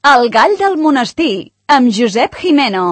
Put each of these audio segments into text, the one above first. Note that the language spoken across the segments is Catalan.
El gall del monestir, amb Josep Jimeno.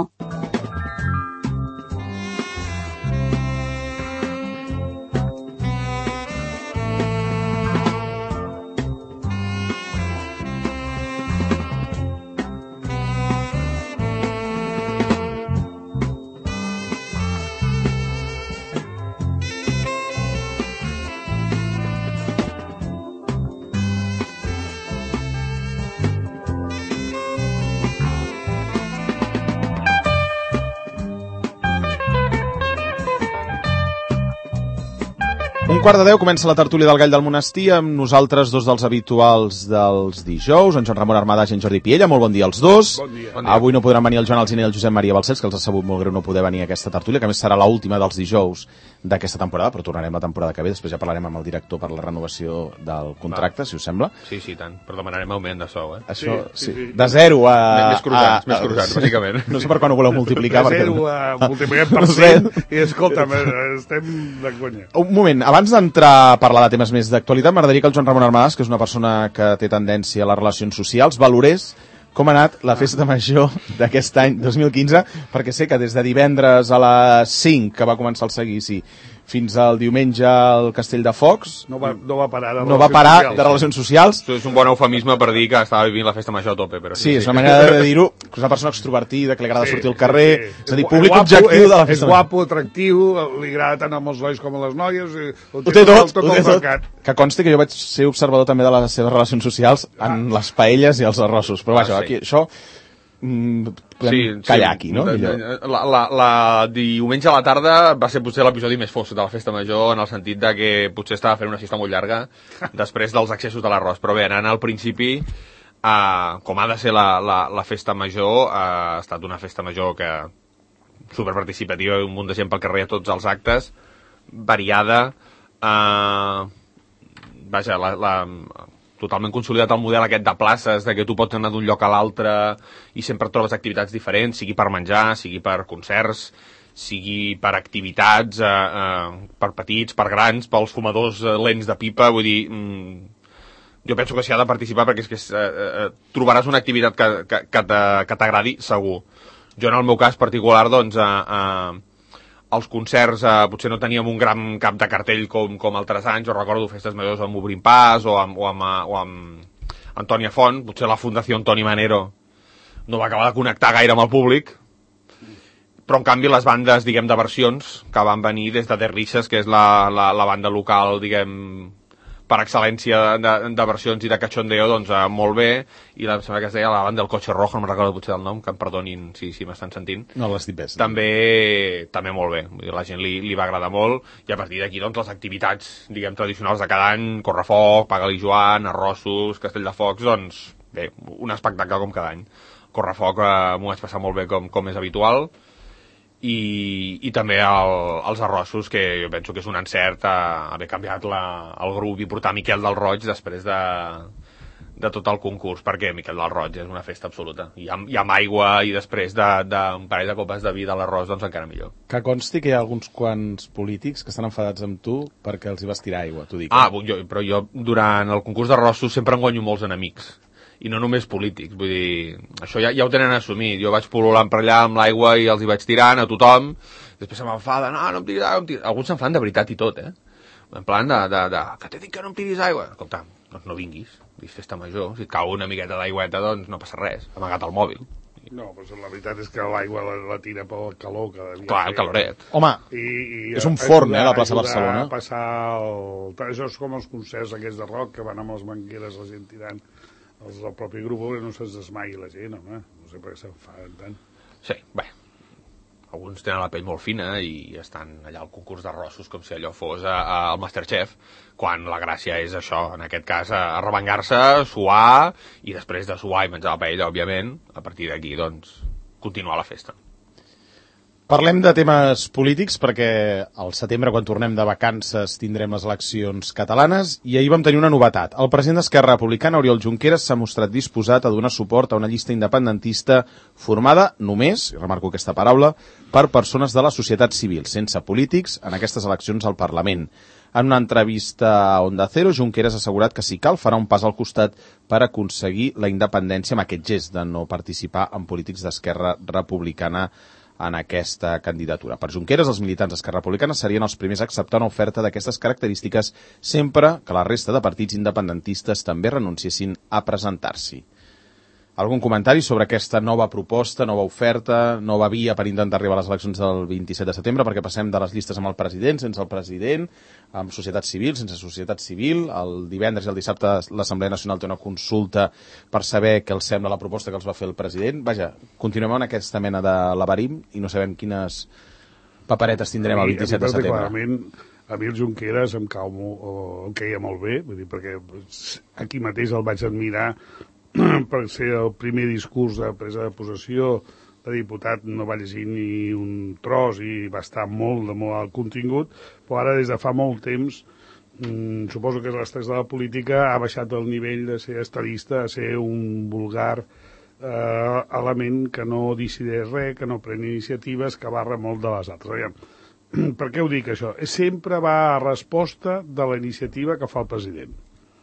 Un quart de 10 comença la tertúlia del Gall del Monestir amb nosaltres, dos dels habituals dels dijous, en Joan Ramon Armadas i en Jordi Piella. Molt bon dia als dos. Bon dia. Avui no podran venir el Joan Alsina i el Josep Maria Balcells, que els ha sabut molt greu no poder venir a aquesta tertúlia, que a més serà l'última dels dijous d'aquesta temporada, però tornarem la temporada que ve. Després ja parlarem amb el director per la renovació del contracte, si us sembla. Sí, tant. Però demanarem augment de sou, Això, sí. De 0 a... Més cruzats, bàsicament. No sé per quan ho voleu multiplicar. De 0 a multipliquem per 100 i escolta'm, estem de conya. Un moment, abans d'entrar a parlar de temes més d'actualitat, m'agradaria que el Joan Ramon Armadas, que és una persona que té tendència a les relacions socials, valorés com ha anat la festa major d'aquest any 2015, perquè sé que des de divendres a les 5, que va començar el seguici, fins al diumenge al Castell de Focs, no va parar de relacions socials. Això és un bon eufemisme per dir que estava vivint la festa major a tope. Però sí, és una manera de dir-ho, que és una persona extrovertida, que li agrada sortir al carrer, és a dir, públic objectiu de la festa major. És guapo, atractiu, li agrada tant als nois com a les noies, ho té tot. Que consti que jo vaig ser observador també de les seves relacions socials en les paelles i els arrossos, però vaja, aquí això... podem callar aquí, no? La diumenge a la tarda va ser potser l'episodi més fosc de la festa major, en el sentit de que potser estava fent una siesta molt llarga després dels excessos de l'arròs, però bé, anant al principi, com ha de ser la festa major, ha estat una festa major que superparticipativa, un munt de gent pel carrer a tots els actes, variada, vaja, totalment consolidat el model aquest de places, de que tu pots anar d'un lloc a l'altre i sempre trobes activitats diferents, sigui per menjar, sigui per concerts, sigui per activitats per petits, per grans, pels fumadors lents de pipa, vull dir... Jo penso que s'hi ha de participar perquè és que trobaràs una activitat que t'agradi segur. Jo en el meu cas particular, doncs... els concerts potser no teníem un gran cap de cartell com altres anys. Jo recordo festes majors amb Obrim Pas o amb Antònia Font. Potser la Fundació Antoni Manero no va acabar de connectar gaire amb el públic, però en canvi les bandes, diguem, de versions que van venir des de The Rixes, que és la banda local, diguem, per excel·lència de versions i de cachondeo, doncs molt bé, i em sembla que es deia la banda del Cotxe Rojo, no me'n recordo potser del nom, que em perdonin si m'estan sentint. No l'has dit bé. També molt bé, vull dir, la gent li va agradar molt, i a partir d'aquí doncs les activitats, diguem, tradicionals de cada any, Correfoc, Paga-li Joan, Arrossos, Castell de Focs, doncs bé, un espectacle com cada any. Correfoc m'ho vaig passar molt bé com és habitual, i també els arrossos, que jo penso que és un encert haver canviat el grup i portar Miquel del Roig després de tot el concurs, perquè Miquel del Roig és una festa absoluta, i amb aigua i després d'un parell de copes de vi de l'arròs, doncs encara millor. Que consti que hi ha alguns quants polítics que estan enfadats amb tu perquè els hi vas tirar aigua, t'ho dic. Però jo durant el concurs d'arrossos sempre em guanyo molts enemics, i no només polítics, vull dir, això ja ho tenen assumit. Jo vaig pol·lulant per allà amb l'aigua i els hi vaig tirant a tothom, després se m'enfaden, no em tiris aigua, alguns s'enfaden de veritat i tot, en plan que t'he dit que no em tiris aigua. Escolta, doncs no vinguis, és festa major, si et cau una miqueta d'aigüeta, doncs no passa res, ha amagat el mòbil. No, però la veritat és que l'aigua la tira pel calor que devia. Clar, el caloret. Home, és un forn, la plaça Barcelona. Això és com els concerts aquests de rock, que van amb les mangueres, la gent tirant els del propi grup, no se'ns desmagui la gent, home. No sé per què s'enfaden tant. Sí, bé, alguns tenen la pell molt fina i estan allà al concurs d'arrossos com si allò fos el Masterchef, quan la gràcia és això, en aquest cas, arrebengar-se, suar, i després de suar i menjar la paella, òbviament, a partir d'aquí, doncs, continuar la festa. Parlem de temes polítics perquè al setembre, quan tornem de vacances, tindrem les eleccions catalanes i ahir vam tenir una novetat. El president d'Esquerra Republicana, Oriol Junqueras, s'ha mostrat disposat a donar suport a una llista independentista formada només, i remarco aquesta paraula, per persones de la societat civil, sense polítics, en aquestes eleccions al Parlament. En una entrevista a Onda Cero, Junqueras ha assegurat que si cal farà un pas al costat per aconseguir la independència amb aquest gest de no participar en polítics d'Esquerra Republicana en aquesta candidatura. Per Junqueras, els militants d'Esquerra Republicana serien els primers a acceptar una oferta d'aquestes característiques sempre que la resta de partits independentistes també renunciessin a presentar-s'hi. Algun comentari sobre aquesta nova proposta, nova oferta, nova via per intentar arribar a les eleccions del 27 de setembre, perquè passem de les llistes amb el president, sense el president, amb societat civil, sense societat civil. El divendres i el dissabte l'Assemblea Nacional té una consulta per saber què els sembla la proposta que els va fer el president. Vaja, continuem en aquesta mena de laberint i no sabem quines paperetes tindrem el 27 de setembre. A mi el Junqueras em queia molt bé, vull dir, perquè aquí mateix el vaig admirar per ser el primer discurs de presa de possessió de diputat, no va llegir ni un tros i va estar molt alt contingut, però ara des de fa molt temps suposo que l'estrès de la política ha baixat el nivell de ser estadista a ser un vulgar element que no decideix res, que no pren iniciatives, que barra molt de les altres. Per què ho dic això? Sempre va a resposta de la iniciativa que fa el president.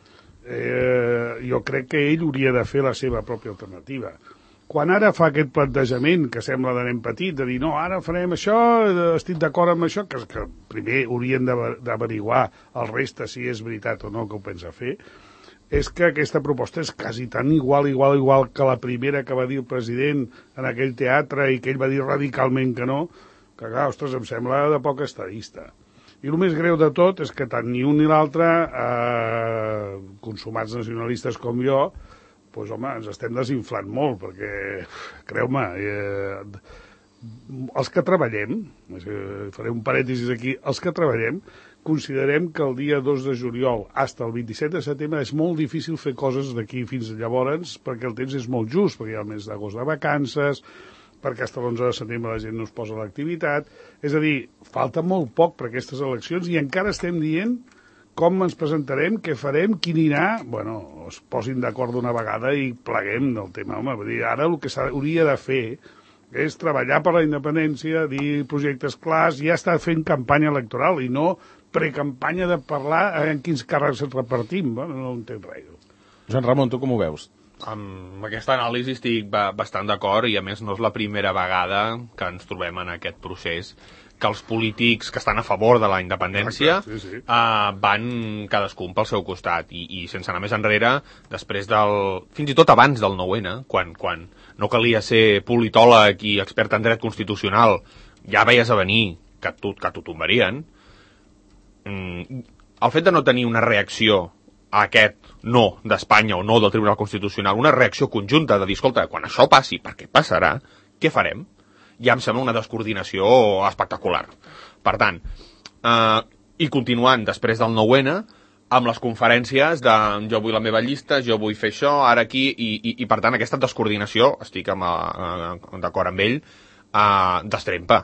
Jo crec que ell hauria de fer la seva pròpia alternativa. Quan ara fa aquest plantejament que sembla de nen petit, de dir no, ara farem això, estic d'acord amb això, que primer haurien d'averiguar el reste si és veritat o no que ho pensa fer, és que aquesta proposta és quasi tan igual que la primera que va dir el president en aquell teatre i que ell va dir radicalment que no, que clar, ostres, em sembla de poc estadista. I el més greu de tot és que tant ni un ni l'altre, consumats nacionalistes com jo, doncs home, ens estem desinflant molt, perquè, creu-me, els que treballem, faré un parèntesis aquí, els que treballem, considerem que el dia 2 de juliol fins al 27 de setembre és molt difícil fer coses d'aquí fins llavors, perquè el temps és molt just, perquè hi ha el mes d'agost de vacances, perquè fins l'11 de setembre la gent no es posa a l'activitat. És a dir, falta molt poc per aquestes eleccions i encara estem dient com ens presentarem, què farem, qui anirà. Bueno, es posin d'acord d'una vegada i pleguem del tema. Home, vull dir, ara el que s'hauria de fer és treballar per la independència, dir projectes clars, ja està fent campanya electoral i no precampanya de parlar en quins càrrecs ens repartim. Bueno, no entenc res. Joan Ramon, tu com ho veus? Amb aquesta anàlisi estic bastant d'acord i a més no és la primera vegada que ens trobem en aquest procés que els polítics que estan a favor de la independència van cadascun pel seu costat i sense anar més enrere, després fins i tot abans del 9-N, quan no calia ser politòleg i expert en dret constitucional, ja veies a venir que t'ho tombarien. El fet de no tenir una reacció a aquest no d'Espanya o no del Tribunal Constitucional, una reacció conjunta de dir, escolta, quan això passi, perquè passarà, què farem? Ja em sembla una descoordinació espectacular. Per tant, i continuant després del 9-N, amb les conferències de jo vull la meva llista, jo vull fer això, ara aquí, i per tant aquesta descoordinació, estic d'acord amb ell, destrempa.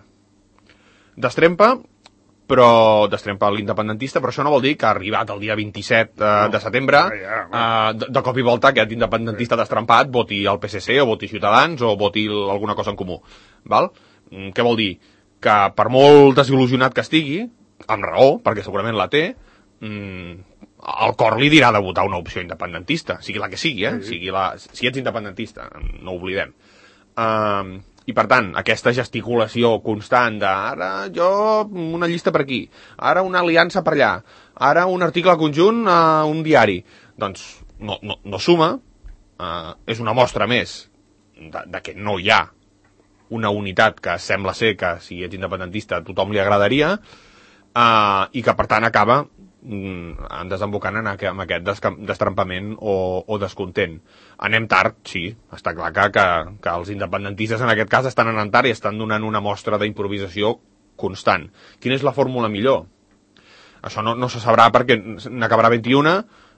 Però destrempa l'independentista, però això no vol dir que ha arribat el dia 27 de setembre, de cop i volta aquest independentista destrempat voti el PSC o voti Ciutadans o voti alguna cosa en comú. Val? Què vol dir? Que per molt desil·lusionat que estigui, amb raó, perquè segurament la té, el cor li dirà de votar una opció independentista, sigui la que sigui, si ets independentista, no ho oblidem. I, per tant, aquesta gesticulació constant de ara jo una llista per aquí, ara una aliança per allà, ara un article conjunt a un diari, doncs no suma, és una mostra més de que no hi ha una unitat que sembla ser que si ets independentista a tothom li agradaria i que, per tant, acaba desembocant en aquest destrempament o descontent. Anem tard, sí, està clar que els independentistes en aquest cas estan anant tard i estan donant una mostra d'improvisació constant. Quina és la fórmula millor? Això no se sabrà perquè n'acabarà 21,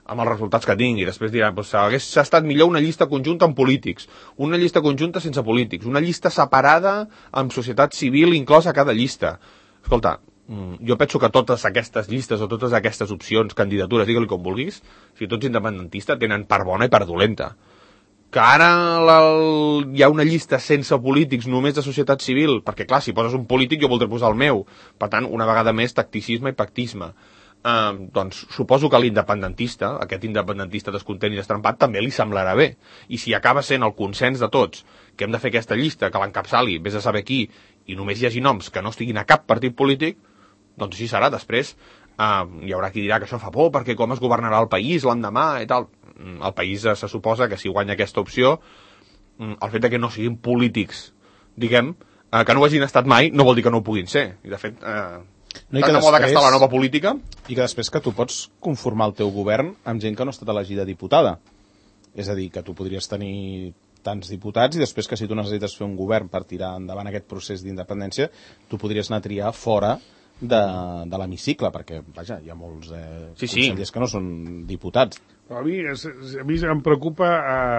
amb els resultats que tingui. Després diran, doncs, s'ha estat millor una llista conjunta amb polítics, una llista conjunta sense polítics, una llista separada amb societat civil inclosa a cada llista. Escolta, jo penso que totes aquestes llistes o totes aquestes opcions, candidatures, digue-li com vulguis, si tots independentistes tenen part bona i part dolenta. Que ara hi ha una llista sense polítics, només de societat civil, perquè clar, si poses un polític jo voldré posar el meu. Per tant, una vegada més, tacticisme i pactisme. Doncs suposo que l'independentista, aquest independentista descontent i destrampat, també li semblarà bé. I si acaba sent el consens de tots que hem de fer aquesta llista, que l'encapçali, vés a saber qui, i només hi hagi noms que no estiguin a cap partit polític, doncs així serà. Després hi haurà qui dirà que això fa por, perquè com es governarà el país l'endemà i tal. El país se suposa que si guanya aquesta opció, el fet que no siguin polítics, diguem, que no ho hagin estat mai, no vol dir que no ho puguin ser. I de fet... No, tant de moda que està la nova política. I que després que tu pots conformar el teu govern amb gent que no ha estat elegida diputada. És a dir, que tu podries tenir tants diputats i després que si tu necessites fer un govern per tirar endavant aquest procés d'independència, tu podries anar a triar fora de l'hemicicle, perquè, vaja, hi ha molts consellers que no són diputats. A mi em preocupa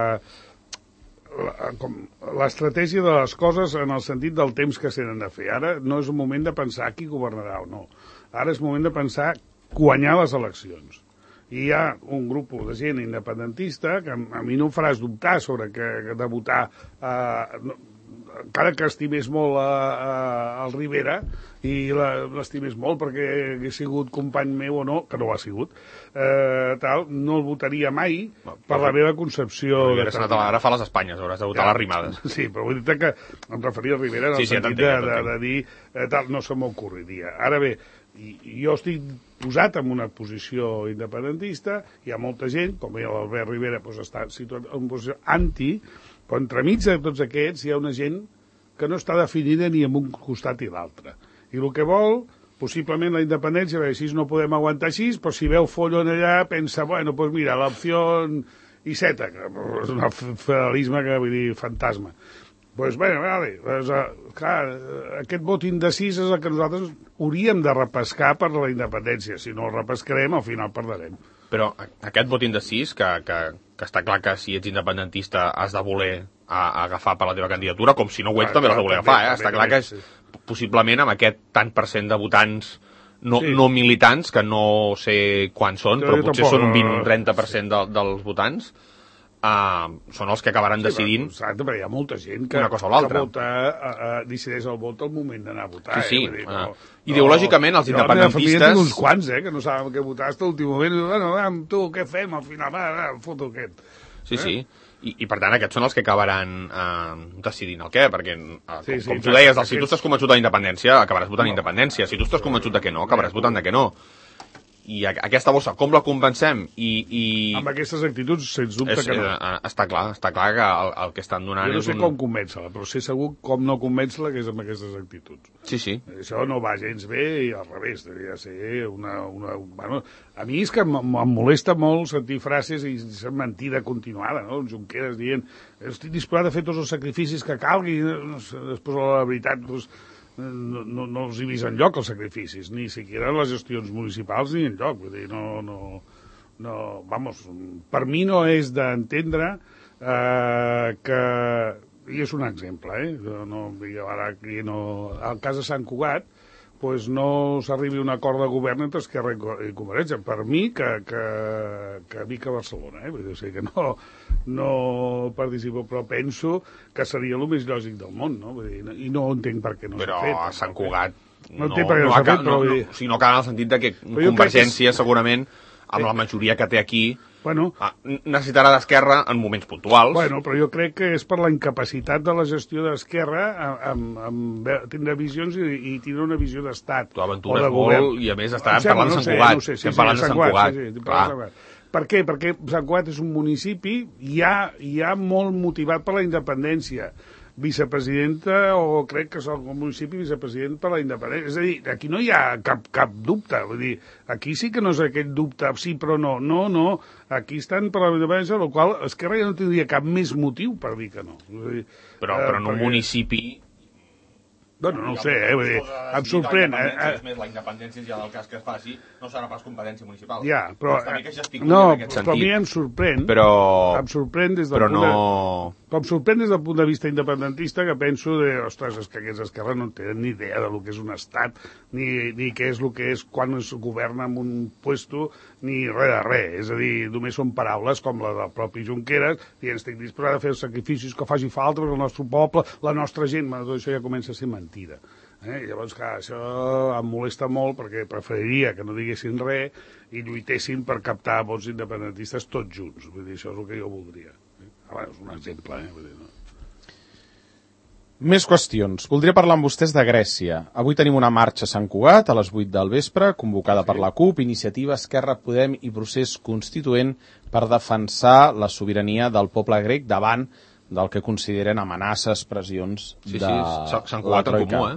l'estratègia de les coses en el sentit del temps que s'han de fer. Ara no és un moment de pensar qui governarà o no. Ara és moment de pensar guanyar les eleccions. I hi ha un grup de gent independentista que a mi no em faràs dubtar sobre que de votar encara que estimés molt el Rivera i l'estimés molt perquè hagués sigut company meu o no, que no ho ha sigut, no el votaria mai per la meva concepció. Rivera s'ha anat ara fa les Espanyes, hauràs de votar les rimades. Sí, però vull dir que em referia a Rivera en el sentit de dir no se m'ocorriria. Ara bé, jo estic posat en una posició independentista, hi ha molta gent, com l'Albert Rivera està situat en una posició anti, però entremig de tots aquests hi ha una gent que no està definida ni en un costat i l'altre. I el que vol, possiblement la independència, perquè així no podem aguantar així, però si veu follon allà, pensa, bueno, doncs mira, l'opció I7, que és un federalisme que vull dir fantasma. Doncs bé, vale, clar, aquest vot indecís és el que nosaltres hauríem de repescar per la independència. Si no el repescarem, al final perdrem. Però aquest vot indecís, que està clar que si ets independentista has de voler agafar per la teva candidatura, com si no ho ets també l'has de voler agafar, Està clar que possiblement amb aquest tant per cent de votants no militants, que no sé quants són, però potser són un 20-30% dels votants, són els que acabaran decidint exacte, perquè hi ha molta gent que una cosa o l'altra. Decideix el vot al moment d'anar a votar. Sí. Ideològicament, els independentistes... Jo uns quants, que no saben què votar fins a l'últim moment. Bueno, tu, què fem? Al final, foto aquest. Sí. I per tant, aquests són els que acabaran decidint el què, perquè, com tu deies, si tu estàs convençut de la independència, acabaràs votant independència. Si tu estàs convençut de que no, acabaràs votant de que no. I aquesta bossa, com la convencem? Amb aquestes actituds, sens dubte que no. Està clar que el que estan donant jo no sé com convèncer-la, però sé segur com no convèncer-la que és amb aquestes actituds. Sí. Això no va gens bé i al revés, devia ser una... Bueno, a mi és que em molesta molt sentir frases i ser mentida continuada, no? Junqueras dient, estic disposat a fer tots els sacrificis que calgui, després la veritat... No els he vist enlloc els sacrificis, ni siquiera en les gestions municipals ni enlloc. Vull dir, vamos, per mi no és d'entendre que... I és un exemple, ara aquí al cas de Sant Cugat, pues no s'arribi a un acord de govern entre Esquerra i Convergència. Per mi, que Vic a Barcelona, vull dir, o sigui que no participo, però penso que seria el més lògic del món, no? Vull dir, i no entenc per què no s'ha fet. Però a Sant Cugat no entenc per què no s'ha fet, però... Si no cal en el sentit de que Convergència, segurament, amb la majoria que té aquí, necessitarà d'Esquerra en moments puntuals. Bueno, però jo crec que és per la incapacitat de la gestió d'Esquerra en tindre visions i tindre una visió d'estat. Tu aventures molt i a més estàvem parlant de Sant Cugat. Estem parlant de Sant Cugat. Per què? Perquè Sant Cugat és un municipi ja molt motivat per la independència. Vicepresidenta, o crec que és el municipi vicepresident per la independència. És a dir, aquí no hi ha cap dubte. Vull dir, aquí sí que no és aquest dubte, sí però no. No. Aquí estan per la independència, el qual Esquerra ja no tindria cap més motiu per dir que no. Però en un municipi No ho sé, vull dir, em sorprèn. És més, la independència ja del cas que es faci no serà pas competència municipal. Ja, però... Està bé que gesticulin en aquest sentit. Però a mi em sorprèn. Em sorprèn des del em sorprèn des del punt de vista independentista, que penso ostres, és que aquests d'Esquerra no tenen ni idea del que és un estat, ni què és el que és quan es governa en un puesto, ni res de res. És a dir, només són paraules com la del propi Junqueras, i estic disposat a fer els sacrificis que faci falta per al nostre poble, la nostra gent, tot això ja comença a ser mentida. Llavors, clar, això em molesta molt perquè preferiria que no diguessin res i lluitessin per captar vots independentistes tots junts. Vull dir, això és el que jo voldria. És un exemple, vull dir, no? Més qüestions. Voldria parlar amb vostès de Grècia. Avui tenim una marxa a Sant Cugat a les 8 del vespre, convocada per la CUP, Iniciativa, Esquerra, Podem i Procés Constituent per defensar la sobirania del poble grec davant del que consideren amenaces, pressions de Sant Cugat en comú,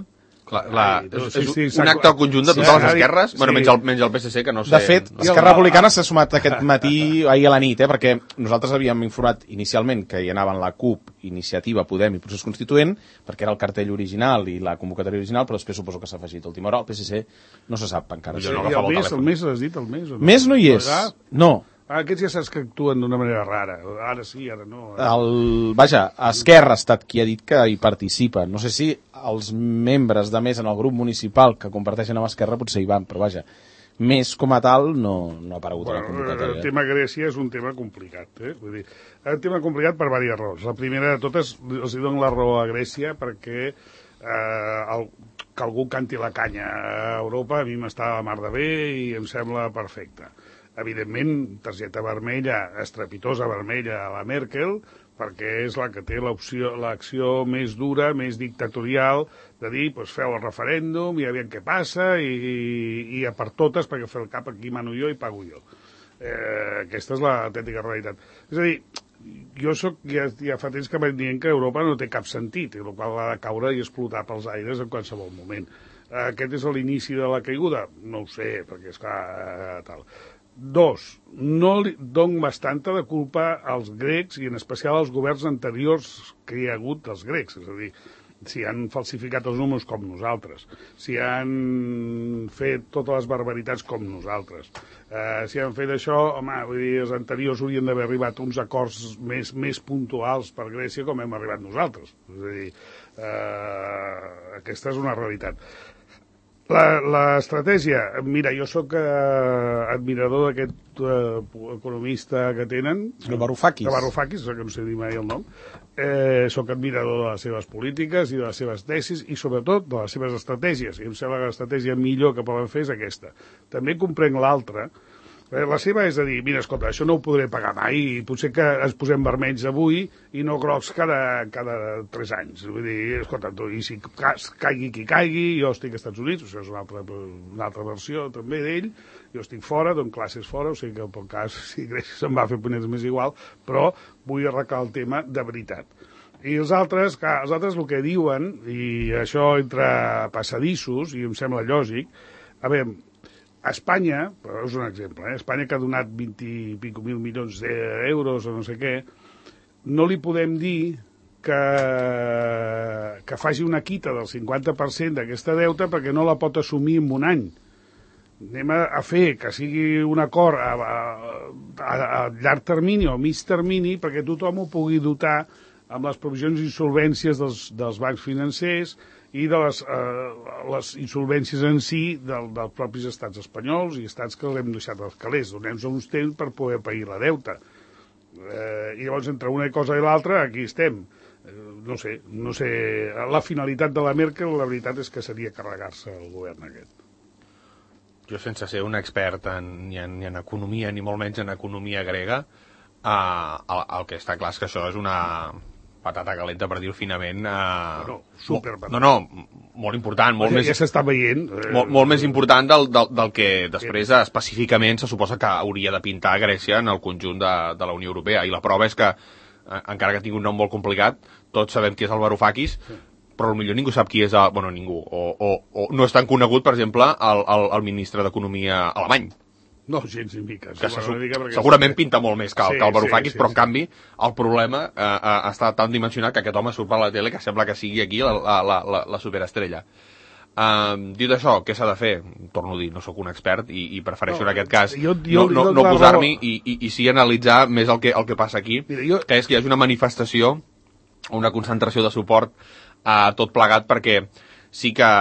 és un acte conjunt de totes les esquerres, menys el PSC, que no sé... De fet, Esquerra Republicana s'ha sumat aquest matí, ahir a la nit, perquè nosaltres havíem informat inicialment que hi anaven la CUP, Iniciativa, Podem i Procés Constituent, perquè era el cartell original i la convocatòria original, però després suposo que s'ha afegit a última hora. El PSC no se sap encara. I el mes l'has dit, el mes? Mes no hi és, no. Aquests ja saps que actuen d'una manera rara. Ara sí, ara no. Vaja, Esquerra ha estat qui ha dit que hi participa. No sé si els membres de més en el grup municipal que comparteixen amb Esquerra potser hi van, però vaja, més com a tal no ha aparegut a la convocatòria. El tema Grècia és un tema complicat. Vull dir, un tema complicat per diverses raons. La primera de totes, els dono la raó a Grècia perquè que algú canti la canya a Europa a mi m'està a la mar de bé i em sembla perfecte. Evidentment, targeta vermella, estrepitosa vermella a la Merkel, perquè és la que té l'acció més dura, més dictatorial, de dir, doncs feu el referèndum i aviam què passa, i a per totes, perquè fer el cap aquí mano jo i pago jo. Aquesta és l'autèntica realitat. És a dir, jo ja fa temps que vaig dient que Europa no té cap sentit, i el qual ha de caure i explotar pels aires en qualsevol moment. Aquest és l'inici de la caiguda? No ho sé, perquè és clar, tal. 2. No li dono bastanta de culpa als grecs i en especial als governs anteriors que hi ha hagut dels grecs, és a dir, si han falsificat els números com nosaltres, si han fet totes les barbaritats com nosaltres, si han fet això, home, vull dir, els anteriors haurien d'haver arribat a uns acords més puntuals per Grècia com hem arribat nosaltres. És a dir, aquesta és una realitat. L'estratègia, mira, jo sóc admirador d'aquest economista que tenen, el Varoufakis, que no sé dir mai el nom, sóc admirador de les seves polítiques i de les seves tesis i sobretot de les seves estratègies, i em sembla que l'estratègia millor que poden fer és aquesta. També comprenc l'altra. La seva és a dir, mira, escolta, això no ho podré pagar mai, i potser que ens posem vermells avui i no grocs cada 3 anys. Vull dir, escolta, i si caigui qui caigui, jo estic als Estats Units, això és una altra versió també d'ell, jo estic fora, dono classes fora, o sigui que pel cas, si Grècia se'n va fer ponents més igual, però vull arreglar el tema de veritat. I els altres el que diuen, i això entre passadissos, i em sembla lògic, a veure, a Espanya, però és un exemple, Espanya que ha donat 20 i pico mil milions d'euros o no sé què, no li podem dir que faci una quita del 50% d'aquesta deuta perquè no la pot assumir en un any. Anem a fer que sigui un acord a llarg termini o mig termini perquè tothom ho pugui dotar amb les provisions d'insolvències dels bancs financers i de les insolvències en si dels propis estats espanyols i estats que l'hem deixat als calés. Donem-nos uns temps per poder pagar la deuta. I llavors, entre una cosa i l'altra, aquí estem. No sé. La finalitat de la Merkel, la veritat és que seria carregar-se el govern aquest. Jo, sense ser un expert ni en economia, ni molt menys en economia grega, el que està clar és que això és una patata calenta, per dir-ho finament. Superpatata. Molt important. Ja s'està veient. Molt més important del que després específicament se suposa que hauria de pintar Grècia en el conjunt de la Unió Europea. I la prova és que, encara que tingui un nom molt complicat, tots sabem qui és el Varoufakis, però potser ningú sap qui és ningú. O no és tan conegut, per exemple, el ministre d'Economia alemany. No, gens ni mica. Que segurament pinta molt més que el Varoufakis, però en canvi el problema està tan dimensionat que aquest home surt per la tele que sembla que sigui aquí la superestrella. Dit això, què s'ha de fer? Torno a dir, no sóc un expert i prefereixo en aquest cas no posar-m'hi i sí analitzar més el que passa aquí, que és que hi hagi una manifestació, una concentració de suport a tot plegat, perquè sí que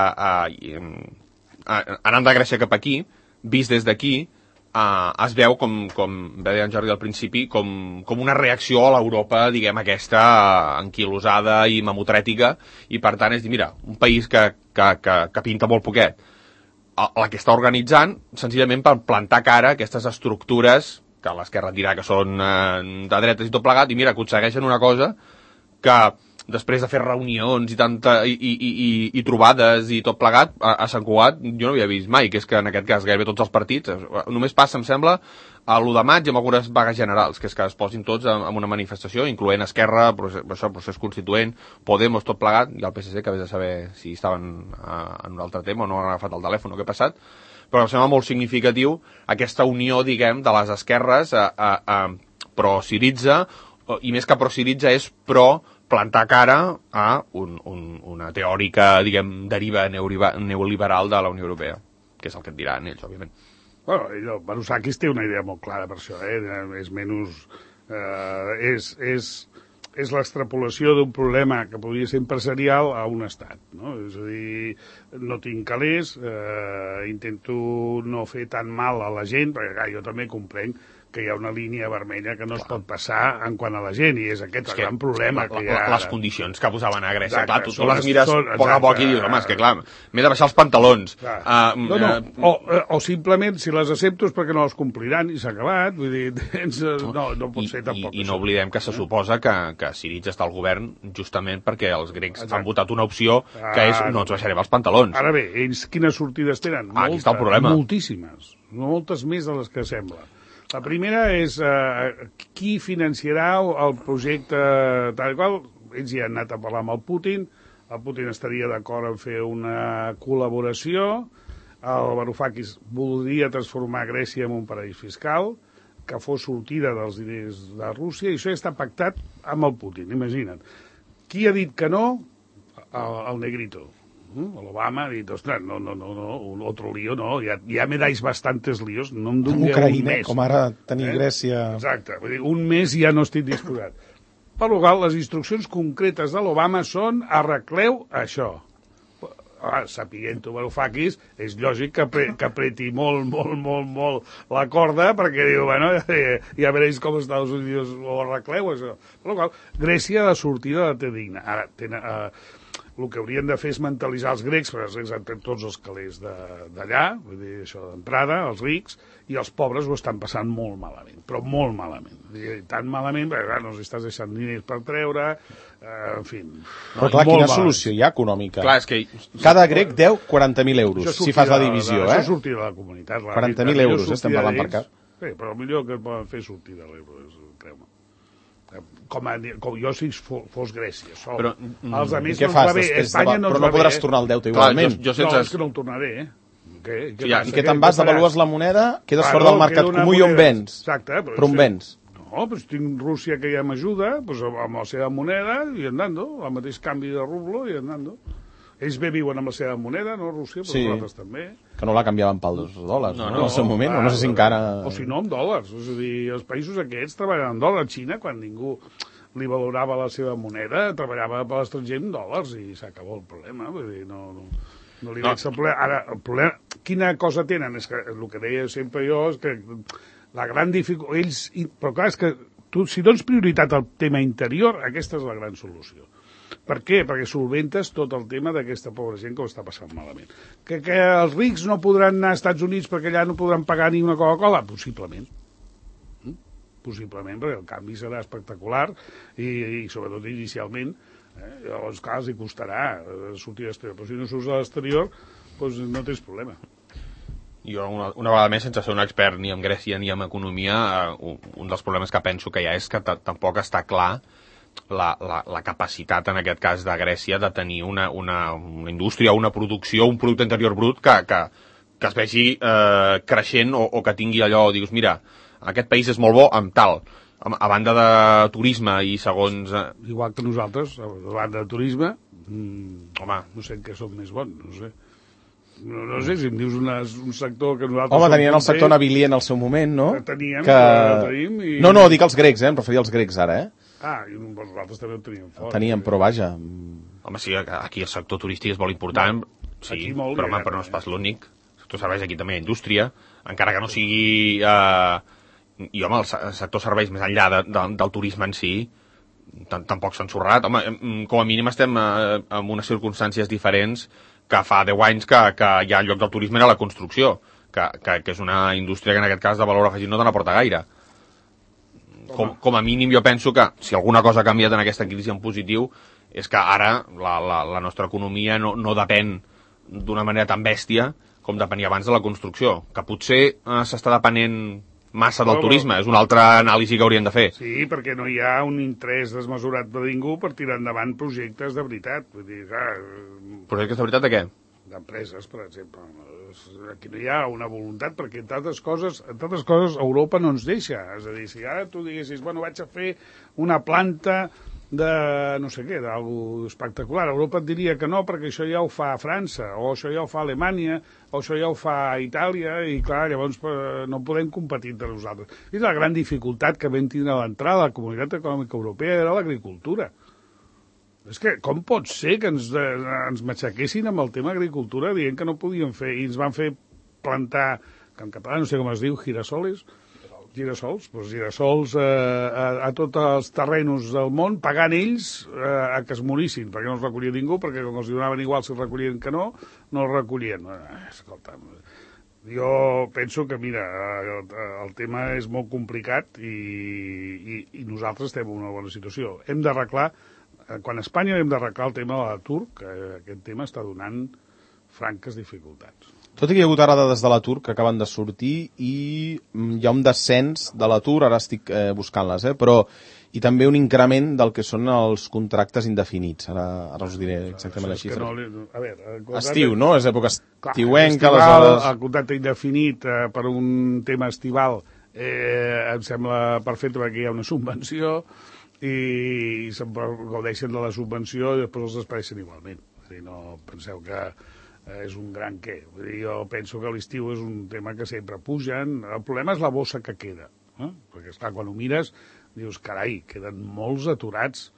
anant de Grècia cap aquí, vist des d'aquí, es veu, com va dir en Jordi al principi, com una reacció a l'Europa, diguem, aquesta anquilosada i mamotrètica, i per tant és dir, mira, un país que pinta molt poquet, la que està organitzant, senzillament per plantar cara a aquestes estructures, que l'esquerra dirà que són de dretes i tot plegat, i mira, aconsegueixen una cosa que després de fer reunions i trobades i tot plegat, a Sant Cugat jo no havia vist mai, que és que en aquest cas gairebé tots els partits, només passa, em sembla, a l'1 de maig amb algunes vagues generals, que és que es posin tots en una manifestació, incloent Esquerra, procés constituent, Podemos, tot plegat, i el PSC, que vés a saber si estaven en un altre tema o no han agafat el telèfon o què ha passat, però em sembla molt significatiu aquesta unió, diguem, de les esquerres pro-Syriza, i més que pro-Syriza és plantar cara a una teòrica, diguem, deriva neoliberal de la Unió Europea, que és el que et diran ells, òbviament. Bueno, el Varoufakis té una idea molt clara per això, és menys... és l'extrapolació d'un problema que podria ser empresarial a un estat, no? És a dir, no tinc calés, intento no fer tan mal a la gent, perquè clar, jo també comprenc que hi ha una línia vermella que no es pot passar en quant a la gent, i és aquest el gran problema que hi ha. Les condicions que posaven a Grècia, clar, tu les mires a poc a poc i dius, home, és que clar, m'he de baixar els pantalons. O simplement, si les accepto és perquè no les compliran i s'ha acabat, vull dir, no pot ser tampoc. I no oblidem que se suposa que Syriza està al govern justament perquè els grecs han votat una opció que és no ens baixarem els pantalons. Ara bé, ells quines sortides tenen? Aquí està el problema. Moltíssimes, moltes més de les que sembla. La primera és qui financiarà el projecte tal i qual. Ells ja han anat a parlar amb el Putin estaria d'acord en fer una col·laboració, el Varoufakis voldria transformar Grècia en un paraís fiscal, que fos sortida dels diners de Rússia, i això ja està pactat amb el Putin, imagina't. Qui ha dit que no? El Negrito. L'Obama ha dit, ostres, no, un altre lío, no, ja me dais bastantes líos, no em doneu un mes. Com ara tenir Grècia... Exacte, vull dir, un mes ja no estic disposat. Per tant, les instruccions concretes de l'Obama són arregleu això. Sapient-ho Varoufakis, és lògic que apreti molt la corda, perquè diu, bueno, ja veréis com Estats Units ho arregleu, això. Per tant, Grècia de sortida la té digna. Ara, el que haurien de fer és mentalitzar els grecs, perquè els grecs han tret tots els calés d'allà, vull dir, això d'entrada, els rics, i els pobres ho estan passant molt malament, però molt malament. Tan malament, perquè no els estàs deixant diners per treure, en fi... Però clar, quina solució hi ha econòmica? Clar, és que... Cada grec deu 40.000 euros, si fas la divisió, Això sortir de la comunitat. 40.000 euros, estem parlant per cap. Sí, però el millor que poden fer és sortir de l'euro, creu-me. Com jo si fos Grècia sol. Però, els amics què fas després? Però no podràs tornar el deute igualment. No, és que no el tornaré, I què te'n vas, devalues la moneda, quedes fora del mercat comú i on vens? Exacte. Però on vens? No, doncs tinc Rússia que ja m'ajuda, amb la seva moneda i andando, el mateix canvi de rublo i andando. Ells bé viuen amb la seva moneda, no, Rússia, però nosaltres també. Que no la canviaven pels dòlars, no? En el seu moment, o no sé si encara... O si no, en dòlars. És a dir, els països aquests treballen en dòlars. Xina, quan ningú li valorava la seva moneda, treballava per l'estranger en dòlars i s'acabó el problema. Vull dir, no li veig el problema. Ara, el problema... Quina cosa tenen? És que el que deia sempre jo és que la gran dificultat... Però clar, és que tu, si dones prioritat al tema interior, aquesta és la gran solució. Per què? Perquè solventes tot el tema d'aquesta pobra gent que ho està passant malament. Que els rics no podran anar als Estats Units perquè allà no podran pagar ni una Coca-Cola? Possiblement. Possiblement, perquè el canvi serà espectacular i sobretot inicialment, llavors, clar, els hi costarà sortir a l'exterior. Però si no surts a l'exterior, doncs no tens problema. Jo, una vegada més, sense ser un expert ni en Grècia ni en economia, un dels problemes que penso que hi ha és que tampoc està clar la capacitat, en aquest cas de Grècia, de tenir una indústria, una producció, un producte interior brut que que es vegi creixent o que tingui allò, digues, mira, aquest país és molt bo amb tal, a banda de turisme i segons... Igual que nosaltres, a banda de turisme, home, no sé en què som més bons, no sé. No sé si em dius un sector que nosaltres... Home, tenien el sector navilí en el seu moment, no? Teníem, que... tenim i... No, dic els grecs, em referia als grecs ara, i nosaltres també ho teníem fort. Teníem, però vaja... Home, sí, aquí el sector turístic és molt important, sí, molt però no és pas l'únic. El sector serveis aquí també hi ha indústria, encara que no sigui... I, home, el sector serveis més enllà del turisme en si, tampoc s'ha ensorrat. Home, com a mínim estem en unes circumstàncies diferents que fa 10 anys que ja el lloc del turisme era la construcció, que és una indústria que en aquest cas de valor afegit no te n'aporta gaire. Com a mínim jo penso que si alguna cosa ha canviat en aquesta crisi en positiu és que ara la nostra economia no depèn d'una manera tan bèstia com depenia abans de la construcció, que potser s'està depenent massa del turisme, és una altra anàlisi que hauríem de fer. Sí, perquè no hi ha un interès desmesurat de ningú per tirar endavant projectes de veritat. Vull dir, projectes de veritat de què? D'empreses, per exemple. Aquí no hi ha una voluntat, perquè entre altres coses Europa no ens deixa. És a dir, si ara tu diguessis, bueno, vaig a fer una planta de no sé què, d'algú espectacular. Europa et diria que no, perquè això ja ho fa França, o això ja ho fa Alemanya, o això ja ho fa Itàlia, i clar, llavors no podem competir entre nosaltres. I la gran dificultat que vam tindre a l'entrada a la Comunitat Econòmica Europea era l'agricultura. És que com pot ser que ens matxaquessin amb el tema agricultura dient que no podíem fer, i ens van fer plantar, que en català no sé com es diu, girassols a tots els terrenos del món, pagant ells a que es morissin, perquè no els recollia ningú, perquè com els donaven igual si els recollien que no els recollien. Escolta, jo penso que, mira, el tema és molt complicat i nosaltres estem en una bona situació. Hem d'arreglar, quan a Espanya hem d'arreglar el tema de l'atur, que aquest tema està donant franques dificultats. Tot i que hi ha hagut ara dades de l'atur que acaben de sortir i hi ha un descens de l'atur, ara estic buscant-les, però i també un increment del que són els contractes indefinits. Ara us diré exactament les xifres. Estiu, no? És època estiuenca. El contracte indefinit per un tema estival em sembla perfecte perquè hi ha una subvenció i se'n gaudeixen de la subvenció i després els despedeixen igualment. És a dir, no penseu que és un gran què. Vull dir, jo penso que l'estiu és un tema que sempre pugen. El problema és la bossa que queda. Perquè, esclar, quan ho mires, dius, carai, queden molts aturats,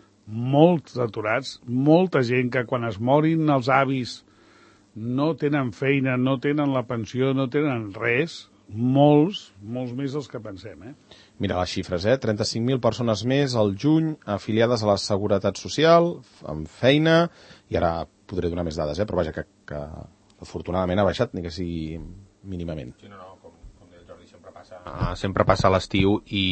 molta gent que quan es morin els avis no tenen feina, no tenen la pensió, no tenen res, molts més dels que pensem, Mira les xifres, 35.000 persones més al juny afiliades a la Seguretat Social, amb feina, i ara podré donar més dades, però vaja, que afortunadament ha baixat, ni que sigui mínimament. Sí, no, com deia el Jordi, sempre passa l'estiu i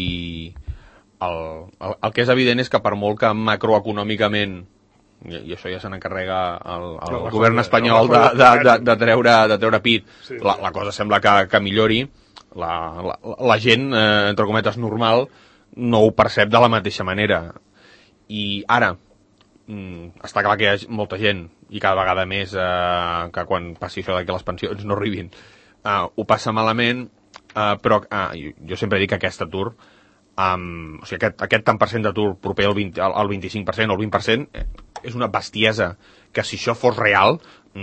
el que és evident és que per molt que macroeconòmicament, i això ja se n'encarrega el govern espanyol de treure pit, sí, la cosa sembla que millori, la gent, entre cometes, normal, no ho percep de la mateixa manera. I ara, està clar que hi ha molta gent, i cada vegada més que quan passi això que les pensions no arribin, ho passa malament, però jo sempre dic que aquest atur, o sigui, aquest tant per cent d'atur proper al 25% o al 20%, és una bestiesa, que si això fos real...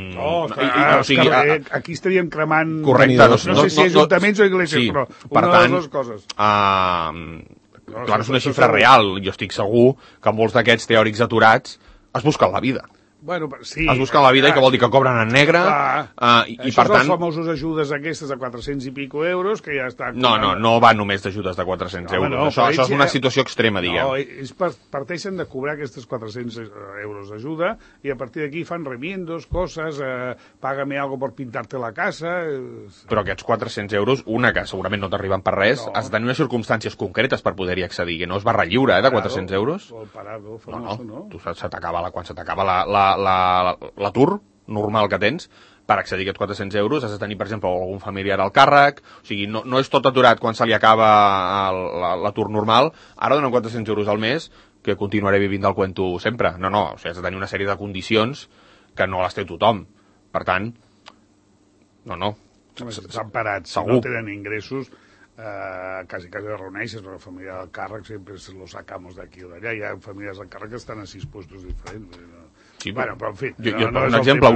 aquí estaríem cremant... Correcte. No sé si ajuntaments o iglesias, però una de les dues coses. Clar, és una xifra real. Jo estic segur que molts d'aquests teòrics aturats es busquen la vida. Bueno, sí. Es busquen la vida i que vol dir que cobren en negre. I per tant... Això són les famoses ajudes aquestes de 400 i pico euros que ja està... No va només d'ajudes de 400 euros. No, això és una situació extrema, diguem. No, parteixen de cobrar aquestes 400 euros d'ajuda i a partir d'aquí fan remiendos, coses, págame algo per pintarte la casa... Però aquests 400 euros, una que segurament no t'arriben per res, has de tenir unes circumstàncies concretes per poder-hi accedir, que no és barra lliure, de 400 euros. O el parado, famoso, no? Quan se t'acaba l'atur normal que tens, per accedir a aquests 400 euros has de tenir, per exemple, algun familiar al càrrec, o sigui, no és tot aturat quan se li acaba l'atur normal, ara donen 400 euros al mes, que continuaré vivint del cuento sempre. No, o sigui, has de tenir una sèrie de condicions que no les té tothom. Per tant, no. Estan parats, si no tenen ingressos, quasi reuneixes, perquè la família del càrrec sempre se los sacamos d'aquí o d'allà, hi ha famílies del càrrec que estan a 6 puestos diferents. Sí, bueno, però en fi... No un exemple,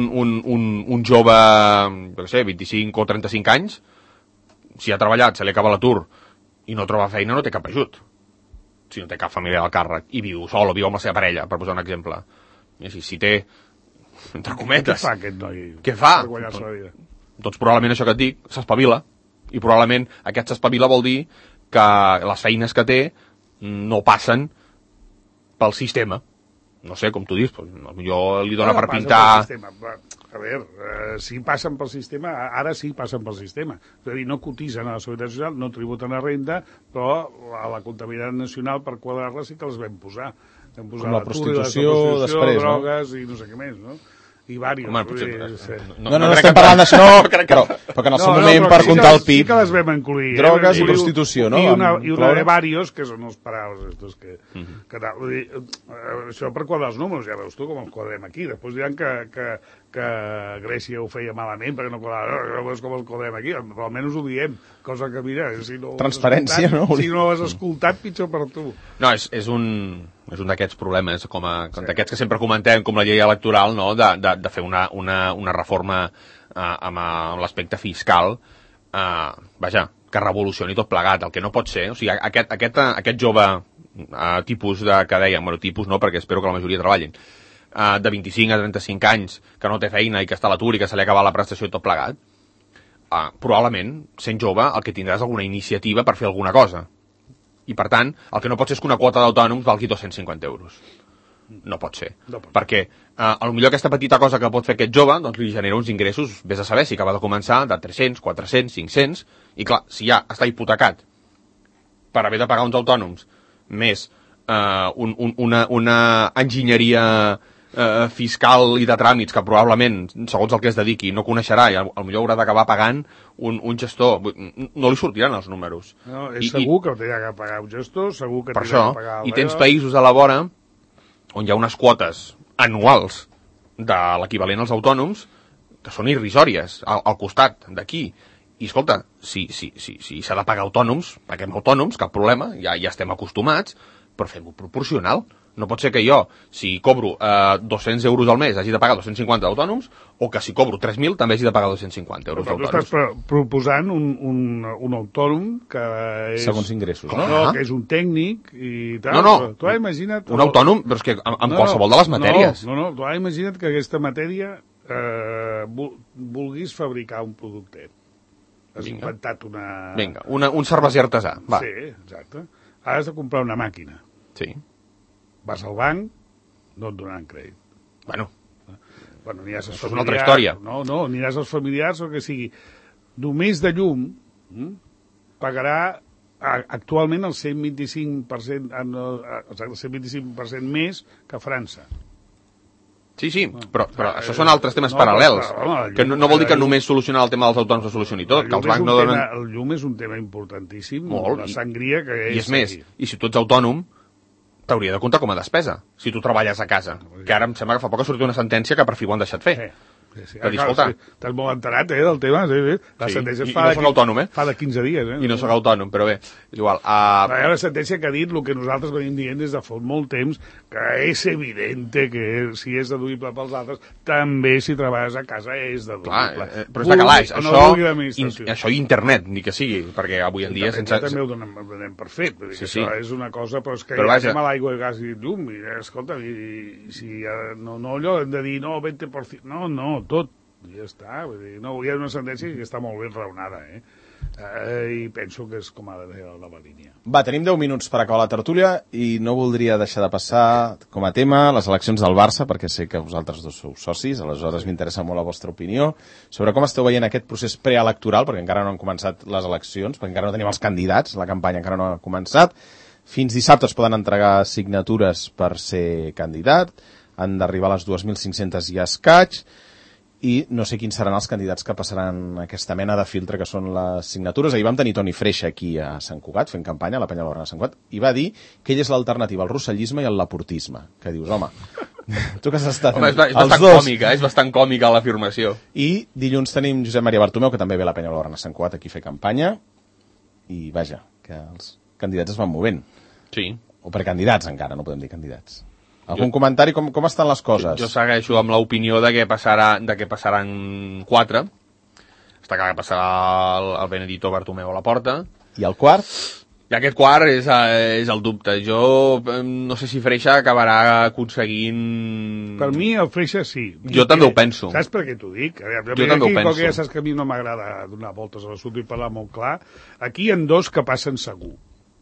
un jove, no sé, 25 o 35 anys, si ha treballat, se li acaba l'atur i no troba feina, no té cap ajut. Si no té cap família del càrrec i viu sol o viu amb la seva parella, per posar un exemple. I si té, entre cometes... Què fa aquest noi? Què fa? Per guanyar-se la vida. Doncs probablement això que et dic, s'espavila. I probablement aquest s'espavila vol dir que les feines que té no passen pel sistema. No sé, com tu dius, potser li dona per pintar... A veure, si passen pel sistema, ara sí passen pel sistema. És a dir, no cotitzen a la Seguretat Social, no tributen a renda, però a la comptabilitat nacional per quadrar-la sí que els vam posar. Vam posar com la prostitució, després, drogues i no sé què més, no? I diversos. Home, potser... No estem parlant d'això, però que en el seu moment per comptar el PIB... Sí que les vam incluir. Drogues i prostitució, no? I una de varios, que són els paraules estos que tal. Vull dir, això per quadrar els números, ja veus tu com els quadrem aquí. Després diran que Grècia ho feia malament perquè no quadrava, no veus com els quadrem aquí, però almenys ho diem, cosa que mira, si no transparència, no? Si no ho has escoltat, pitjor per tu. No, és un d'aquests problemes, com d'aquests que sempre comentem, com la llei electoral, no? de fer una reforma amb l'aspecte fiscal, vaja, que revolucioni tot plegat. El que no pot ser, o sigui, aquest jove tipus que dèiem, bueno, tipus no, perquè espero que la majoria treballin, de 25 a 35 anys, que no té feina i que està a l'atur i que se li ha acabat la prestació i tot plegat, probablement, sent jove, el que tindrà és alguna iniciativa per fer alguna cosa. I, per tant, el que no pot ser és que una quota d'autònoms valgui 250 euros. No pot ser. Perquè, potser aquesta petita cosa que pot fer aquest jove, doncs li genera uns ingressos, vés a saber si acaba de començar, de 300, 400, 500, i clar, si ja està hipotecat per haver de pagar uns autònoms, més una enginyeria fiscal i de tràmits que probablement, segons el que es dediqui, no coneixerà i potser haurà d'acabar pagant un gestor. No li sortiran els números. No, segur que t'ha de pagar un gestor, segur que t'ha de pagar... I tens països a la vora on hi ha unes quotes anuals de l'equivalent als autònoms que són irrisòries al costat d'aquí. I escolta, si s'ha de pagar autònoms, paguem autònoms, cap problema, ja estem acostumats, però fem-ho proporcional. No pot ser que jo, si cobro 200 euros al mes, hagi de pagar 250 d'autònoms, o que si cobro 3.000 també hagi de pagar 250 euros d'autònoms. Tu estàs proposant un autònom que és... Segons ingressos, no? No, que és un tècnic i tal. No. Tu imagina't... Un autònom, però és que amb qualsevol de les matèries. No, tu imagina't que aquesta matèria vulguis fabricar un productet. Has inventat una... Vinga, un cerveser artesà, va. Sí, exacte. Has de comprar una màquina. Sí. Vas al banc, no et donaran crèdit. Bueno, aniràs als familiars... és una altra història. No, aniràs als familiars o que sigui. Només de llum pagarà actualment el 125%, el 125% més que França. Sí, però això són altres temes paral·lels, que no vol dir que només solucionar el tema dels autònoms ho solucioni tot, que els bancs no donen... El llum és un tema importantíssim, la sangria que és... I és més, i si tu ets autònom, t'hauria de comptar com a despesa, si tu treballes a casa, que ara em sembla que fa poc ha sortit una sentència que per fi ho han deixat fer. Sí. Estàs molt enterat, del tema. La sentència no soc autònom, fa de 15 dies. I no soc autònom, però bé, és igual. Hi ha una sentència que ha dit el que nosaltres venim dient des de fa molt temps, que és evident que si és deduïble pels altres, també si treballes a casa és deduïble. Clar, però és de calaix. Això i internet, ni que sigui, perquè avui en dia... També ho donem per fet. Això és una cosa, però és que ja estem a l'aigua, el gas i el llum. Escolta, no allò hem de dir, no, 20%, no, tot, ja està, vull dir, no, hi ha una sentència que està molt ben raonada, i penso que és com ha de ser la línia. Va, tenim 10 minuts per acabar la tertúlia i no voldria deixar de passar com a tema les eleccions del Barça, perquè sé que vosaltres dos sou socis, aleshores m'interessa molt la vostra opinió sobre com esteu veient aquest procés preelectoral, perquè encara no han començat les eleccions, perquè encara no tenim els candidats, la campanya encara no ha començat. Fins dissabte es poden entregar signatures per ser candidat, han d'arribar a les 2.500 i escaig. i no sé quins seran els candidats que passaran aquesta mena de filtre que són les signatures. Ahir vam tenir Toni Freixa aquí a Sant Cugat fent campanya, a la Penya Blaugrana de Sant Cugat, i va dir que ell és l'alternativa al rossellisme i al laportisme. Que dius, home, tu que has estat... Home, és bastant còmica l'afirmació. I dilluns tenim Josep Maria Bartomeu, que també ve a la Penya Blaugrana de Sant Cugat aquí a fer campanya, i vaja, que els candidats es van movent. Sí. O precandidats encara, no podem dir candidats. Algun comentari? Com estan les coses? Jo segueixo amb l'opinió de que passaran 4. Està clar que passarà el Benedito Bartomeu a la porta. I el quart? I aquest quart és el dubte. Jo no sé si Freixa acabarà aconseguint... Per mi el Freixa sí. Jo també ho penso. Saps per què t'ho dic? Jo també ho penso. Ja saps que a mi no m'agrada donar voltes a l'assumpte i parlar molt clar. Aquí hi ha dos que passen segur.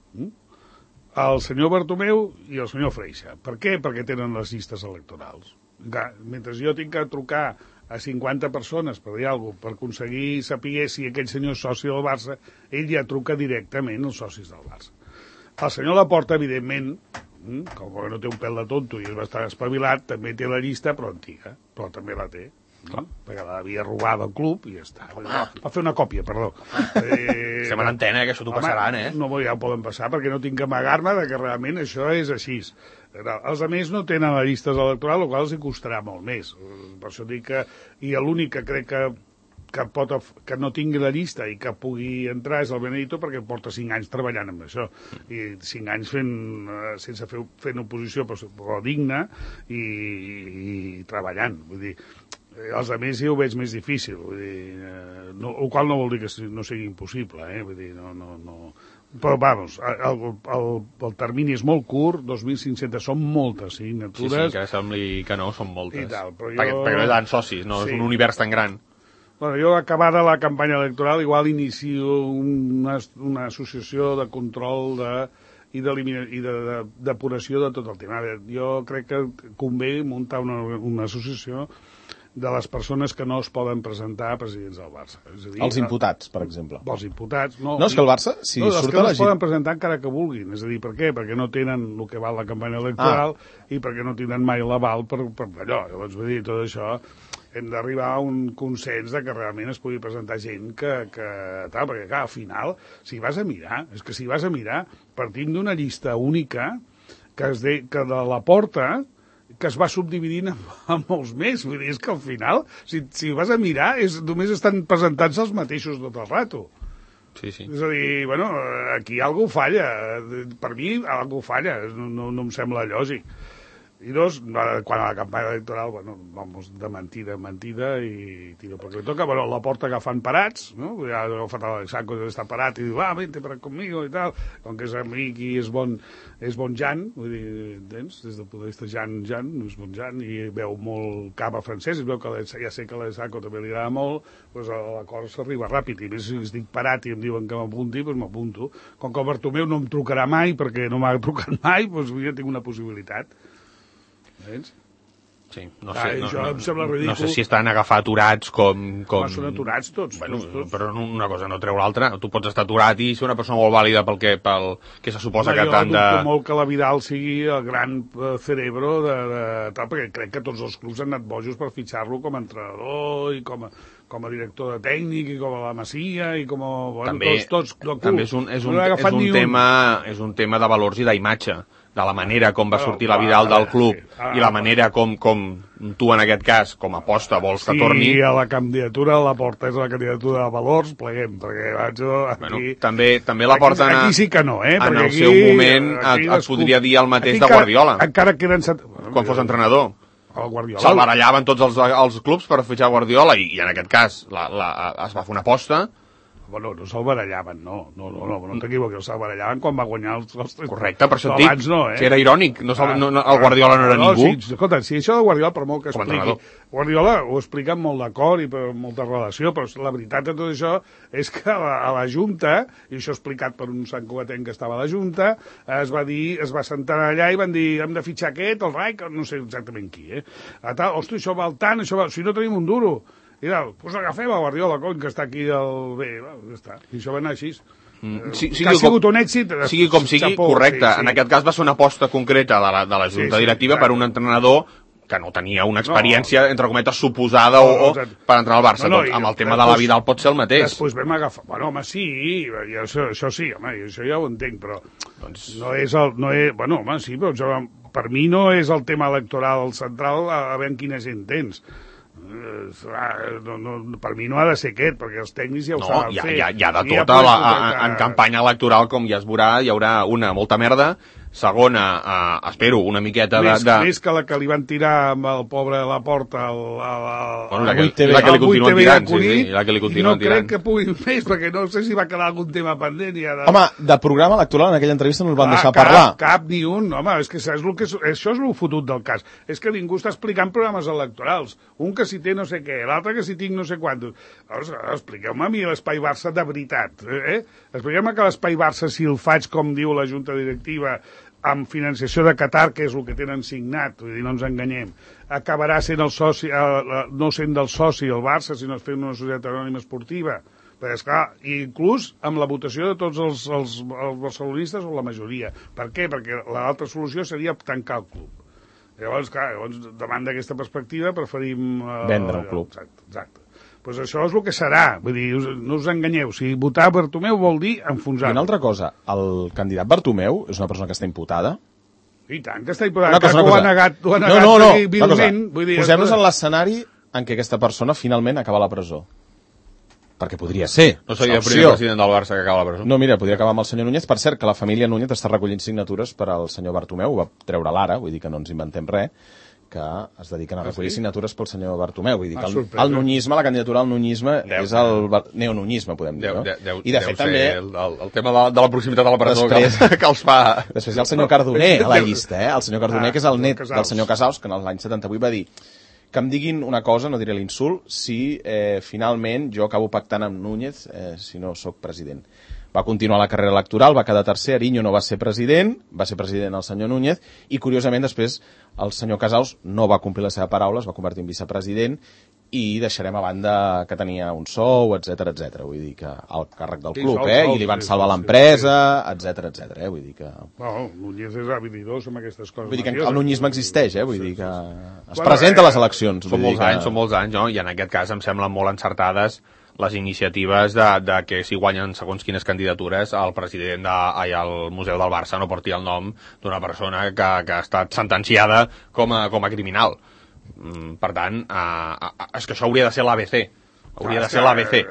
El senyor Bartomeu i el senyor Freixa. Per què? Perquè tenen les llistes electorals. Mentre jo tinc que trucar a 50 persones per dir alguna cosa, per aconseguir saber si aquell senyor és soci del Barça, ell ja truca directament als socis del Barça. El senyor Laporta, evidentment, com que no té un pèl de tonto i és bastant espavilat, també té la llista, però antiga, però també la té. Perquè l'havia robat del club i ja està. Va fer una còpia, perdó. Estem en antena, que això t'ho passaran, No, ja ho poden passar, perquè no tinc que amagar-me de que realment això és així. Els altres no tenen les llistes electorals, el qual els hi costarà molt més. Per això dic que... I l'únic que crec que no tingui la llista i que pugui entrar és el Benedito, perquè porta 5 anys treballant amb això. I 5 anys fent oposició, però digna, i treballant. Vull dir, els altres ja ho veig més difícil, vull dir, el qual no vol dir que no sigui impossible, vull dir, no. Però, vamos, el termini és molt curt, 2.500 són moltes signatures. Sí, que sembli que no, són moltes. I tal, però perquè no hi ha socis, no és un univers tan gran. Bueno, jo, acabada la campanya electoral, igual inicio una associació de control i de depuració de tot el tema. Jo crec que convé muntar una associació de les persones que no es poden presentar a presidents del Barça. És a dir, els imputats, per exemple. Els imputats, no. No, és que el Barça, si no, surt que a la no es poden presentar encara que vulguin. És a dir, per què? Perquè no tenen el que val la campanya electoral i perquè no tenen mai l'aval per allò. Llavors, vull dir, tot això hem d'arribar a un consens de que realment es pugui presentar gent que tal, perquè clar, al final, si vas a mirar, partim d'una llista única que de la porta que es va subdividint en molts més. Vull dir, és que al final, si vas a mirar, només estan presentant-se els mateixos tot el rato. Sí, sí. És a dir, bueno, aquí algú falla. Per mi, algú falla. No em sembla lògic. I dos, quan a la campanya electoral, bueno, vamos de mentida en mentida i tiro perquè toca. Bueno, la porta agafant parats, no? Ja ha agafat l'Alexaco, està parat i diu, vente para conmigo i tal. Com que és amic i és bon Jan, vull dir, entens? Des del punt de vista Jan, és bon Jan, i veu molt cava francès, veu que ja sé que l'Alexaco també li agrada molt, doncs l'acord s'arriba ràpid, i més si estic parat i em diuen que m'apunti, doncs m'apunto. Com que el Bartomeu no em trucarà mai, perquè no m'ha trucat mai, doncs ja tinc una possibilitat. Vens? Sí, no sé, no sé si estan agafar aturats com... Són aturats tots. Bueno, tots. Però una cosa no treu l'altra. Tu pots estar aturat i ser una persona molt vàlida pel que se suposa que t'han de... Jo dubto molt que la Vidal sigui el gran cerebro de tal, perquè crec que tots els clubs han anat bojos per fitxar-lo com a entrenador i com a director de tècnic i com a la Masia i com a... Bueno, tots també és un tema de valors i d'imatge, de la manera com va sortir la Vidal del club i la manera com tu, en aquest cas, com a aposta, vols que torni... Sí, a la candidatura de la Porta és la candidatura de valors, pleguem, perquè aquí... També la Porta... Aquí sí que no, en el seu moment et podria dir el mateix de Guardiola. Encara queden... Quan fos entrenador. Se'l barallaven tots els clubs per fitxar Guardiola i en aquest cas es va fer una aposta. Bueno, no se'l barallaven, no t'equivoquis, se'l barallaven quan va guanyar els Correcte, per això et dic, si era irònic, el Guardiola no era ningú. Sí, escolta, si això de Guardiola, per molt que expliqui, Guardiola ho explica amb molt d'acord i per molta relació, però la veritat de tot això és que a la Junta, i això explicat per un santcugatenc que estava a la Junta, es va sentar allà i van dir, hem de fitxar aquest, el Rai, no sé exactament qui, hosti, això val tant, si no tenim un duro. I doncs agafem a Guardiola, que està aquí bé, ja està. I això va anar així. Que ha sigut un èxit... Sigui com sigui, correcte. En aquest cas va ser una aposta concreta de la Junta Directiva per un entrenador que no tenia una experiència, entre cometes, suposada o per entrar al Barça. Doncs amb el tema de la Vidal pot ser el mateix. Després vam agafar... Bueno, home, sí, això sí, home, això ja ho entenc, però doncs... no és el... Bueno, home, sí, però per mi no és el tema electoral central a veure quina gent tens. Per mi no ha de ser aquest, perquè els tècnics ja ho saben fer. Hi ha de tot en campanya electoral, com ja es veurà, hi haurà una molta merda, segona, espero, una miqueta més que la que li van tirar amb el pobre a la porta la que li continuen tirant, la que li continuen tirant. No crec que pugui més, perquè no sé si va quedar algun tema pendent. Home, de programa electoral en aquella entrevista no el van deixar parlar. Cap ni un, home, és que això és el fotut del cas. És que ningú està explicant programes electorals. Un que si té no sé què, l'altre que si tinc no sé quantos. Expliqueu-me a mi l'espai Barça de veritat. Expliqueu-me que l'espai Barça, si el faig com diu la Junta Directiva, amb financiació de Qatar, que és el que tenen signat, vull dir, no ens enganyem, acabarà sent el soci, no sent del soci el Barça, sinó fent una societat anònima esportiva. Perquè, esclar, inclús amb la votació de tots els barcelonistes o la majoria. Per què? Perquè l'altra solució seria tancar el club. Llavors, clar, davant d'aquesta perspectiva preferim... vendre el club. Exacte. Pues això és el que serà, vull dir, no us enganyeu, si votar Bartomeu vol dir enfonsar. I una altra cosa, el candidat Bartomeu és una persona que està imputada? I tant que està imputada, que ho ha negat vilment. Posem-nos en l'escenari en què aquesta persona finalment acaba a la presó. Perquè podria ser. No seria el primer president del Barça que acaba a la presó. No, mira, podria acabar amb el senyor Núñez. Per cert, que la família Núñez està recollint signatures per al senyor Bartomeu, ho va treure l'ara, vull dir que no ens inventem res, que es dediquen a recollir signatures pel senyor Bartomeu. Vull dir que el nuñisme, la candidatura al nuñisme és el neonuñisme, podem dir, no? I de fet també... El tema de la proximitat a la presó que els fa... Després hi ha el senyor Cardoner a la llista, el senyor Cardoner, que és el net del senyor Casals, que en l'any 78 va dir que em diguin una cosa, no diré l'insult, si finalment jo acabo pactant amb Núñez si no sóc president. Va continuar la carrera electoral, va quedar tercer, Ariño no va ser president el senyor Núñez, i curiosament després el senyor Casals no va complir la seva paraula, es va convertir en vicepresident, i deixarem a banda que tenia un sou, etc etc. Vull dir que al càrrec del club, i li van salvar l'empresa, etc etc. Vull dir que... Núñez és habilidós amb aquestes coses. Vull dir que el nuñisme existeix, vull dir que es presenta a les eleccions. Són molts anys, no? I en aquest cas em semblen molt encertades les iniciatives de que si guanyen segons quines candidatures el president al Museu del Barça no porti el nom d'una persona que ha estat sentenciada com a criminal. Per tant, és que això hauria de ser l'ABC. Hauria de ser l'ABC.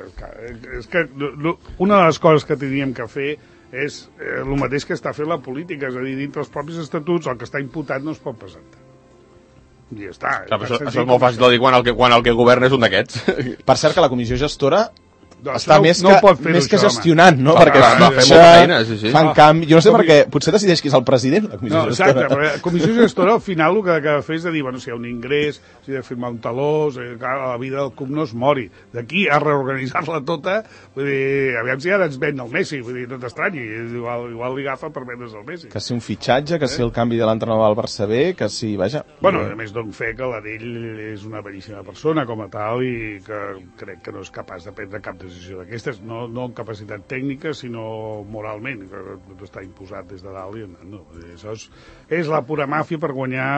És que una de les coses que tindríem que fer és el mateix que està fent la política, és a dir, dintre els propis estatuts el que està imputat no es pot presentar. I ja està. Això és molt fàcil de dir quan el que governa és un d'aquests. Per cert que la comissió gestora està més que gestionant, no? Perquè fan canvi. Jo no sé per què, potser decideix qui és el president, la comissió gestora. Exacte, però la comissió gestora al final el que ha de fer és de dir, bueno, si hi ha un ingrés, si ha de firmar un taló, la vida del club no es mori. D'aquí a reorganitzar-la tota, vull dir, aviam si ara ens ven el Messi, vull dir, no t'estranyi, igual li agafa per vendre's el Messi. Que si un fitxatge, que si el canvi de l'entrenador del Barça B, que si, vaja... Bueno, a més dono fe que la d'ell és una beríssima persona com a tal i que crec que no és capaç de prendre cap decisió d'aquestes, no en capacitat tècnica, sinó moralment, que tot està imposat des de dalt i no. Això és la pura màfia per guanyar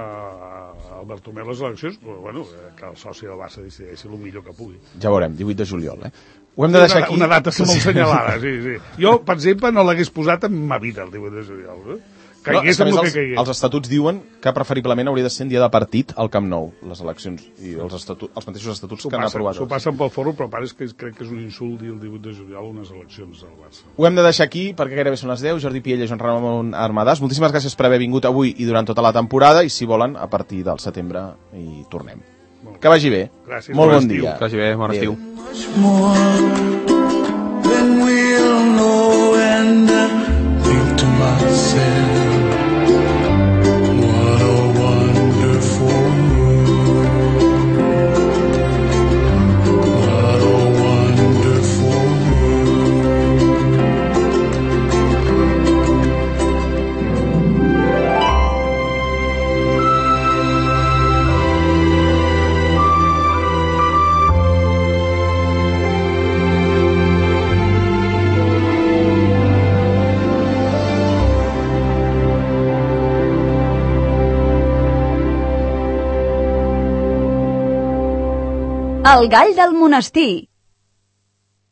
el Bartomeu les eleccions, però bueno, que el soci del Barça decideixi el millor que pugui. Ja veurem, 18 de juliol, Ho hem de deixar aquí. Una data molt senyalada, sí. Jo, per exemple, no l'hagués posat en ma vida, el 18 de juliol, els estatuts diuen que preferiblement hauria de ser en dia de partit al Camp Nou, les eleccions, i els mateixos estatuts que han aprovat. S'ho passen pel foro, però crec que és un insult dir el 18 de juliol unes eleccions al Barça. Ho hem de deixar aquí, perquè gairebé són les 10. Jordi Piella i Joan Ramon Armadàs, moltíssimes gràcies per haver vingut avui i durant tota la temporada, i si volen, a partir del setembre hi tornem. Que vagi bé. Gràcies. Molt bon dia. Que vagi bé, bon estiu. El gall del monestir.